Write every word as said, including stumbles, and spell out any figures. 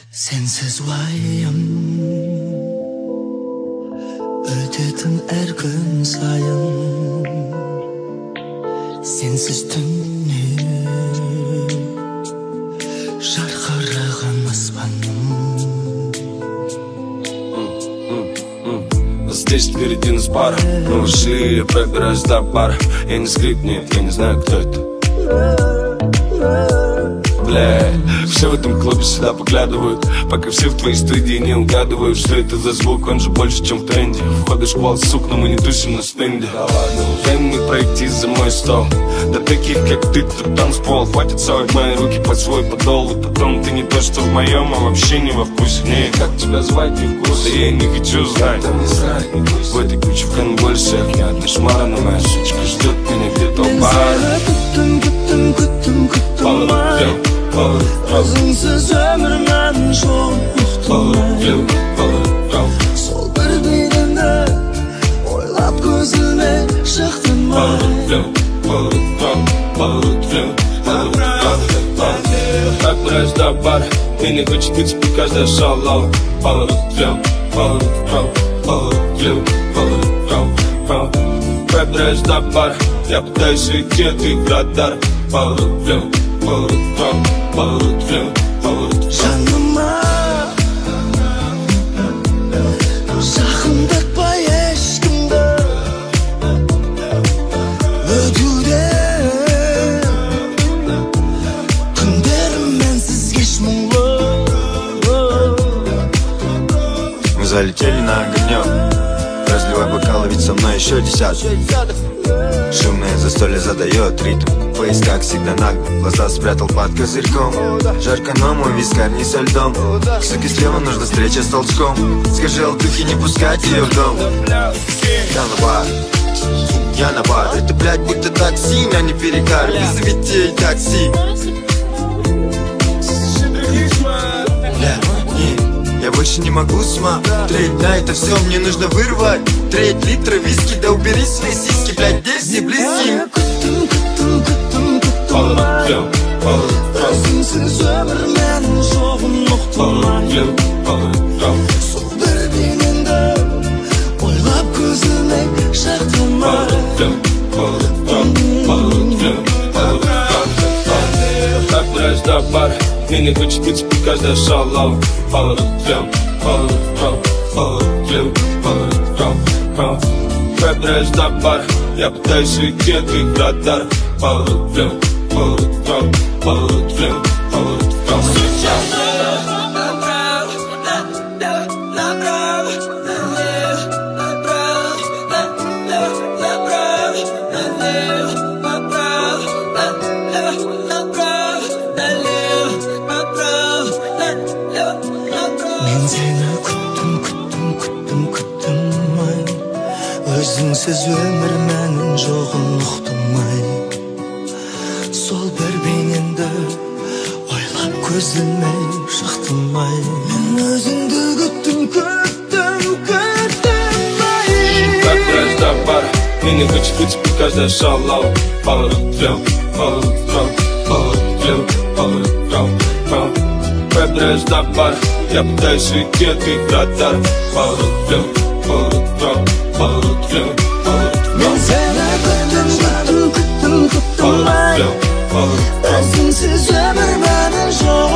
Sensiz vayım ötetin er gün sayın. Sensiz tünni jarqarag'an asmanim. Здесь впереди нас пара, но ушли, я пробираюсь до бара. Я не скрип, нет, я не знаю, кто это. Бля, все в этом клубе сюда поглядывают, пока все в твоей студии не угадывают, что это за звук, он же больше, чем в тренде. Входишь в вал, сук, но мы не тусим на стенде. Дай мне пройти за мой стол, да таких, как ты, тут танцпол. Хватит совать мои руки под свой подол, и потом ты не то, что в моем, а вообще не во вкусе. Не, как тебя звать, не вкус, да я не хочу знать. Там не знать, не пусть. В этой куче в кан больше нет, наш мара, но моя сучка ждет меня где-то у бара. Özünsüz ömürmen çok muhtemel. Sol bir birinde oylap gözüme çıktın var. Так брать до бара, и не хочет идти по каждой шалава. Пробираешь до бара, я пытаюсь уйти от их радара. Жаныма жақындатпа ешкімді өтуде күндерім менсіз кеш мұңлы. Мы залетели на огонек, разливай бокалы, ведь со мной еще десяток. Шумное застолье задает ритм, фейс как всегда нагло, глаза спрятал под козырьком. Жарко, но мой вискарь не со льдом. К суке слева нужна встреча с толчком. Скажи алтухе не пускать ее в дом. Я на бар, я на бар. Это, блядь, будто такси, а не перекар. Вызовите такси. Бля, не, я больше не могу смотреть на это все, мне нужно вырвать треть литра виски, да убери свои сиськи, блядь, здесь не близки. Күттім, күттім, күттім, күттімай. Өзіңсіз өмір менің жоғым ұқтымай. Сол бір бейнеңді ойлап көзіме шақтырмай. Так брать до бара, и не хочет идти по каждой шалава. Пробираешь до бара, я пытаюсь уйти от их радара. Мен сені күттім, күттім, күттім, күттімай. Өзіңсіз өмір мәнін жоғын ұқтымай. Сол бір бейнеңді ойлап көзілмей шықтымай. Мен өзіңді күттім, күттім, күттімай. Так брать до бара, и не хочет идти по каждой шалава. Пробираешь до бара, я пытаюсь уйти от их радара. Мен сені күттім, күттім, күттімай. Өзіңсіз өмір мәнін жоғын